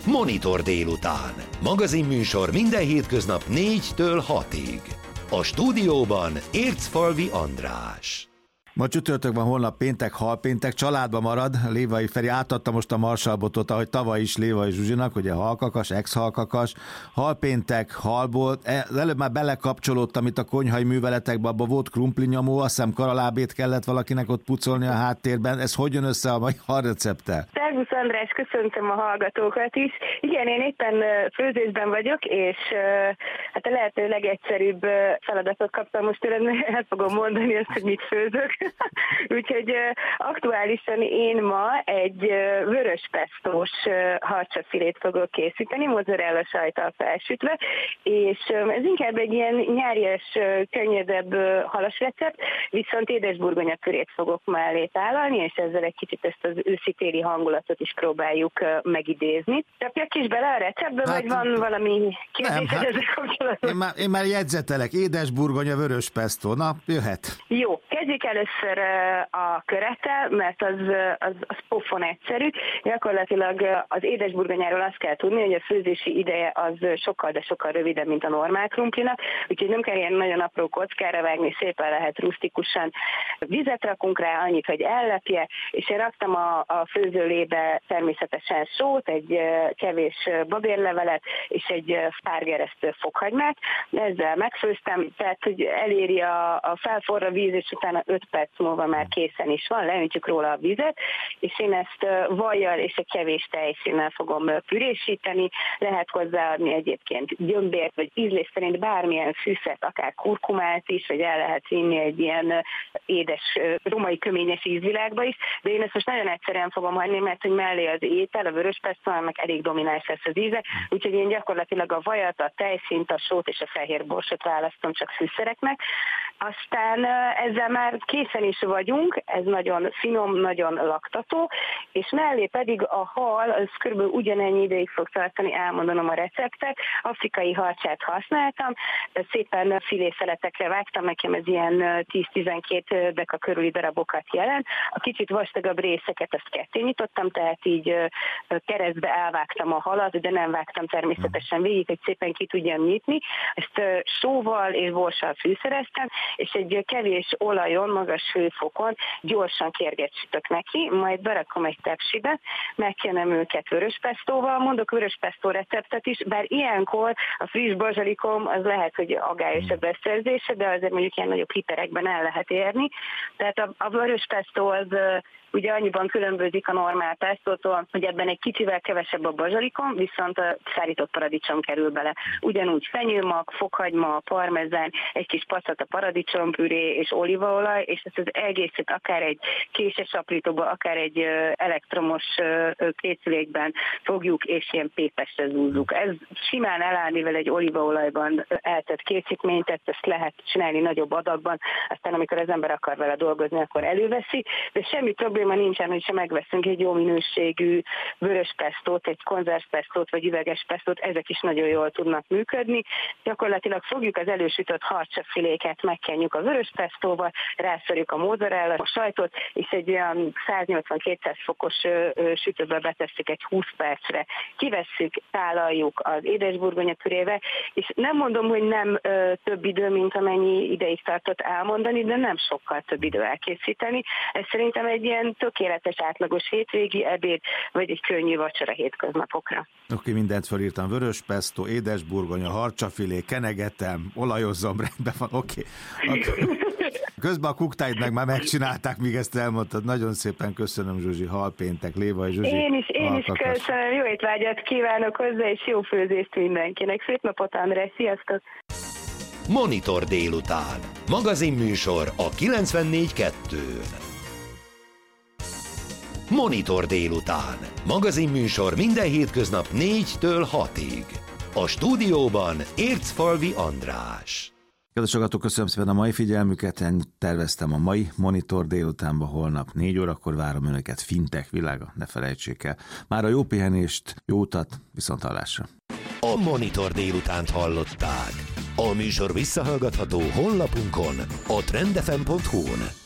Monitor délután. Magazinműsor minden hétköznap 4-től 6-ig. A stúdióban Ércfalvi András. Ma csütörtök van, holnap péntek, halpéntek, családba marad. Lévai Feri átadta most a marsalbotot, ahogy tavaly is Lévai Zsuzsinak, ugye halkakas, ex-halkakas, halpéntek, halból. Az előbb már belekapcsolódtam itt a konyhai műveletekbe, abban volt krumplinyomó, azt hiszem karalábét kellett valakinek ott pucolni a háttérben. Ez hogy jön össze a mai halrecepttel? Szervusz András, köszöntöm a hallgatókat is. Igen, én éppen főzésben vagyok, és hát a lehető legegyszerűbb feladatot kaptam most tőled, el fogom mondani azt, hogy mit főzök. Úgyhogy aktuálisan én ma egy vörös pesztós harcsafilét fogok készíteni, mozzarella sajttal felsütve, és ez inkább egy ilyen nyárias, könnyedebb halas recept, viszont édesburgonya pürét fogok mellé tálalni, és ezzel egy kicsit ezt az őszi-téli hangulatot is próbáljuk megidézni. Csapjak is bele a receptbe, vagy van valami kérdésed ezzel kapcsolatban? Én már jegyzetelek, édesburgonya, vörös pesztó, na jöhet. Jó, kezdjük először a körettel, mert az pofon egyszerű. Gyakorlatilag az édesburgonyáról azt kell tudni, hogy a főzési ideje az sokkal, de sokkal rövidebb, mint a normál krumplinak, úgyhogy nem kell ilyen nagyon apró kockára vágni, szépen lehet rusztikusan. Vizet rakunk rá, annyit, hogy ellepje, és én raktam a főzőlébe természetesen sót, egy kevés babérlevelet, és egy pár geresztő fokhagymát. Ezzel megfőztem, tehát hogy eléri a felforra víz, és utána 5 perc múlva már készen is van, leöntjük róla a vizet, és én ezt vajjal és egy kevés tejszínnel fogom pürésíteni, lehet hozzáadni egyébként gyömbért, vagy ízlés szerint bármilyen fűszert, akár kurkumát is, vagy el lehet vinni egy ilyen édes, római köményes ízvilágba is, de én ezt most nagyon egyszerűen fogom hagyni, mert hogy mellé az étel, a vörös pesztó, annak elég domináns lesz az íze, úgyhogy én gyakorlatilag a vajat, a tejszínt, a sót és a fehér borsot választom csak fűszereknek. Aztán ezzel már készen is vagyunk, ez nagyon finom, nagyon laktató, és mellé pedig a hal, az kb. Ugyanennyi ideig fog tartani, elmondanom a receptet. Afrikai harcsát használtam, szépen filészeletekre vágtam, nekem ez ilyen 10-12 deka körüli darabokat jelent. A kicsit vastagabb részeket azt ketté nyitottam, tehát így keresztbe elvágtam a halat, de nem vágtam természetesen végig, hogy szépen ki tudjam nyitni. Ezt sóval és borssal fűszereztem, és egy kevés olajon, magas hőfokon gyorsan kérgetsítek neki, majd berakom egy tepsibe, megkenem őket vörös pestóval, mondok vörös pesztó receptet is, bár ilyenkor a friss bazsalikom az lehet, hogy agályosabb beszerzése, de azért mondjuk ilyen nagyobb literekben el lehet érni. Tehát a vörös pesztó az ugye annyiban különbözik a normál pestótól, hogy ebben egy kicsivel kevesebb a bazsalikom, viszont a szárított paradicsom kerül bele. Ugyanúgy fenyőmag, fokhagyma, parmezán, egy kis pacata paradicsompüré és olívaolaj, és ezt az egészet akár egy késes aprítóba, akár egy elektromos készülékben fogjuk, és ilyen pépesre zúzzuk. Ez simán eláll, mivel egy olívaolajban eltett készítményt, ezt lehet csinálni nagyobb adagban, aztán amikor az ember akar vele dolgozni, akkor előveszi, de semmi probléma nincsen, hogyha megveszünk egy jó minőségű vörös pestót, egy konzervpestót vagy üveges pestót, ezek is nagyon jól tudnak működni. Gyakorlatilag fogjuk az elősütött harcsafiléket, megkenjük a vörös pestóval, rászorjuk a mozzarella, a sajtot, és egy olyan 180-200 fokos sütőbe betesszük egy 20 percre. Kivesszük, tálaljuk az édesburgonya pürével, és nem mondom, hogy nem több idő, mint amennyi ideig tartott elmondani, de nem sokkal több idő elkészíteni. Ez szerintem egy ilyen tökéletes átlagos hétvégi ebéd, vagy egy könnyű vacsora hétköznapokra. Oké, mindent felírtam. Vörös pesztó, édesburgonya, harcsafilé, kenegetem, olajozzam, rendben van, oké. Közben a kuktáid meg már megcsinálták, míg ezt elmondtad. Nagyon szépen köszönöm, Zsuzsi, halpéntek, Lévai Zsuzsi. Én is köszönöm, jó étvágyat kívánok hozzá, és jó főzést mindenkinek. Szép napot, András, sziasztok! Monitor délután. Magazinműsor a 94.2-n. Monitor délután. Magazinműsor minden hétköznap 4-től 6-ig. A stúdióban Ércfalvi András. Kedves hallgatók, köszönöm szépen a mai figyelmüket, én terveztem a mai Monitor délutánba, holnap 4 órakor várom önöket, fintech világa, ne felejtsék el. Már a jó pihenést, jó utat, viszonthallásra. A Monitor délutánt hallották. A műsor visszahallgatható honlapunkon, a trendfm.hu-n.